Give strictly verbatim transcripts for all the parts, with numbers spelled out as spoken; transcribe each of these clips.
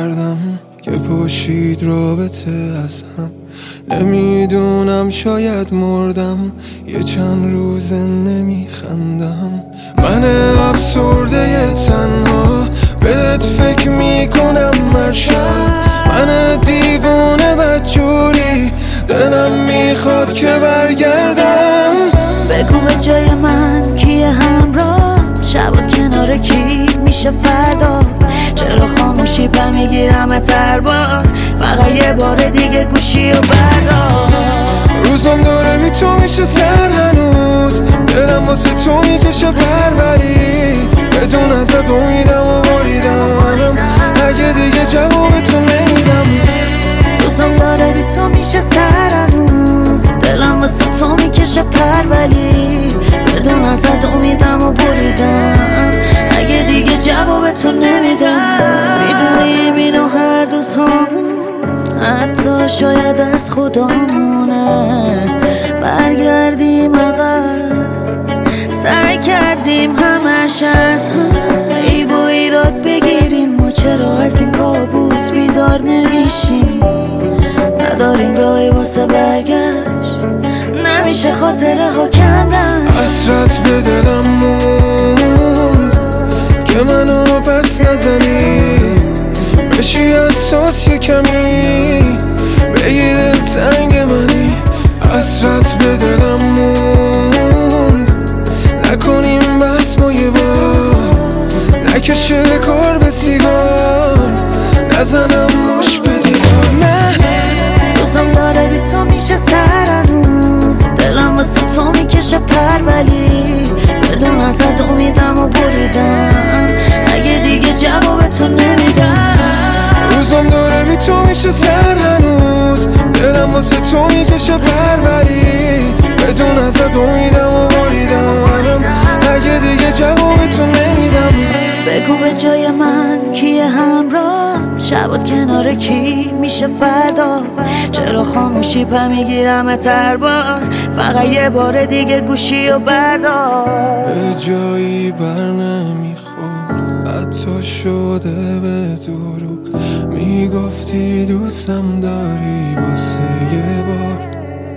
کردم که پاشید رابطه از هم. نمیدونم شاید مردم یه چند روزه نمیخندم. من افسرده تنها بهت فکر میکنم مرشب. من دیوونه بدجوری دلم میخواد که برگردم. بگو به جای من کیه همراه، شبات کنار کی میشه فردا. چرا خاموشی پا میگیرم هر بار، فقط یه بار دیگه گوشی و بردار. روزم داره بی تو میشه سر هنوز، دلم واسه تو میکشه پروری. بدون ازت امیدم و بریدم، اگه دیگه جواب تو نمیدم. روزم داره بی تو میشه سر هنوز، دلم واسه تو میکشه پروری. بدون ازت امیدم و بریدم، اگه دیگه جواب تو نمیدم. میدونیم اینو هر دو تامون، حتی شاید از خدامونه. برگردیم عقب، سعی کردیم همش از هم عیب و ایراد بگیریم. ما چرا از این کابوس بیدار نمیشیم؟ نداریم راهی واسه برگشت، نمیشه خاطره ها کم رفت. حسرت به دلم موند که منو پس نزنی، بشی اساس یه کمی بگی دل تنگ منی. حسرت به دلم موند نکنیم بس ما یه بار، نکشه کار به سیگار، نزنم مش به دیوار. نه روزم داره بی تو میشه سر هنوز، دلم واسه تو میکشه پرولی. بدون ازت امیدم و بریدم، اگه دیگه جواب تو نمیدم. روزم داره بی تو میشه سر هنوز، دلم واسه تو میکشه پروری. بدون ازت امیدم و بریدم، اگه دیگه جواب تو نمیدم. بگو به جای من کیه همراه، شبات کنار کی میشه فردا. چرا خاموشی پا میگیرم هر بار، فقط یه بار دیگه گوشی و بردار. به جایی بر نمیخورد، حتی شده به دروغ. میگفتی دوستم داری واسه یه بار،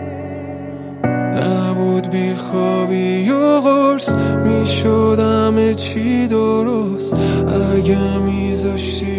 نبود بی خوابی و قرص، میشد همه چی درست. اگه میذاشتی